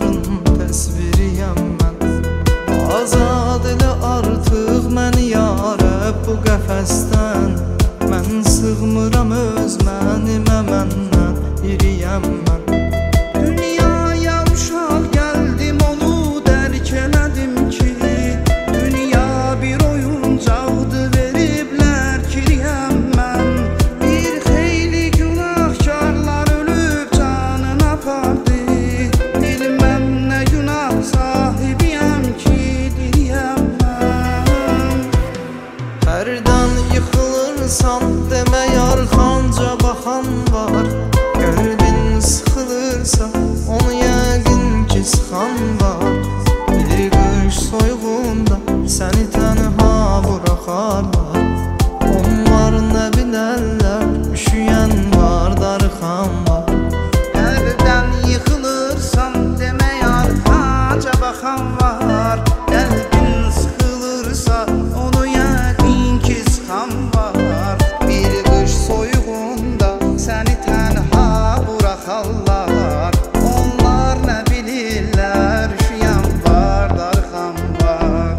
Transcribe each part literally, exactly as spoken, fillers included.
puntların təsviriyəm mən. Azad elə artıq məni ya Rəbb bu qəfəsdən. Mən sığmıram öz mənimə, məndən iriyəm mən. Dünyaya uşaq gəldim, onu dərk elədim ki, dünya bir oyuncaqdı, veriblər kiriyəm mən. Bir xeyli günahkarlar ölüb canını apardı, bilməm nə günah sahibiyəm ki, diriyəm mən. Hərdən yıxılırsan demə yarxanca baxan var. Qəlbin sıxılırsa onu yəqin ki sıxan var. Bir qış soyğunda səni tənha buraxarlar. Onlar nə bilərlər, üşüyən var, darıxan var. Hərdən yıxılırsan demə yarxanca baxan var. Qəlbin sıxılırsa onu yəqin ki sıxan var. Bir qış soyğunda səni tənha buraxarlar. Onlar nə bilirlər, üşüyən var, darıxan var.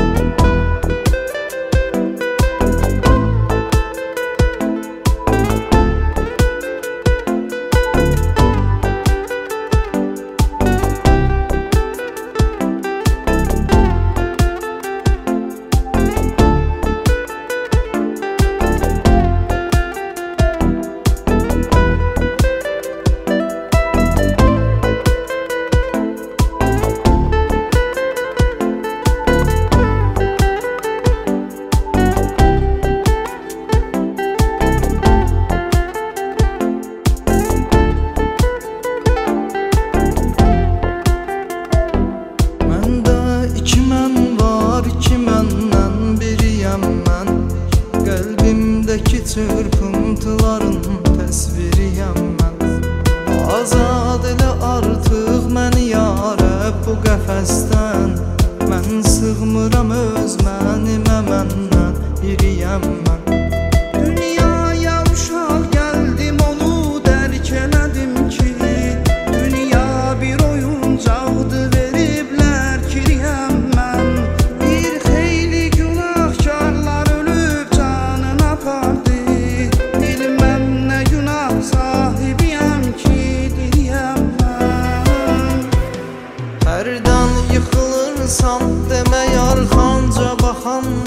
İki mən var, iki məndən biriyəm mən. Qəlbimdəki çırpıntıların təsviriyəm mən. Azad elə artıq məni ya Rəbb bu qəfəsdən. Mən sığmıram öz mənimə, məndən iriyəm mən. Dünyaya uşaq gəldim, onu dərk elədim ki, dünya bir oyuncaqdı, veriblər kiriyəm mən. Bir xeyli günahkarlar ölüb canını apardı, bilməm nə günah sahibiyəm ki, diriyəm mən. Hərdən yıxılırsan demə yarxanca baxan